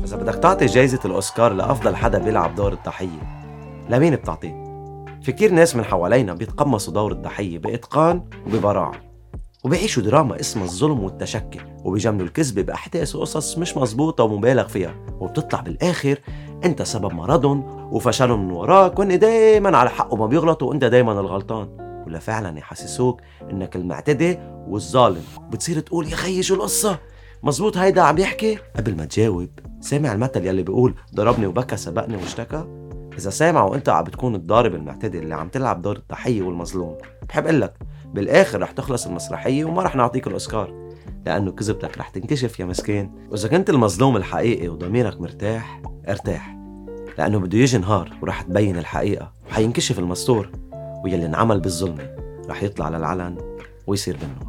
إذا بدك تعطي جايزة الأوسكار لأفضل حدا بيلعب دور الضحية، لمين بتعطيه؟ في كتير ناس من حوالينا بيتقمصوا دور الضحية بإتقان وببراعة، وبيعيشوا دراما اسمها الظلم والتشكي، وبيجملوا الكذب بأحداث وقصص مش مزبوطة ومبالغ فيها، وبتطلع بالآخر أنت سبب مرضهم وفشلهم من وراك، وإن دايما على حق وما بيغلطوا وإنت دايما الغلطان. ولا فعلا يحسسوك إنك المعتدي والظالم، بتصير تقول يا خي شو القصة؟ مزبوط هيدا عم يحكي؟ قبل ما تجاوب، سامع المثل يلي بيقول ضربني وبكى سبقني واشتكى؟ إذا سامع وإنت عم بتكون الضارب المعتدي اللي عم تلعب دور الضحية والمظلوم، بحب قلك بالآخر رح تخلص المسرحية وما رح نعطيك الأوسكار، لأنه كذبتك رح تنكشف يا مسكين. وإذا كنت المظلوم الحقيقي وضميرك مرتاح، ارتاح، لأنه بده يجي نهار ورح تبين الحقيقة وحينكشف المستور، ويلي انعمل بالظلمة رح يطلع للعلن ويصير بالنور.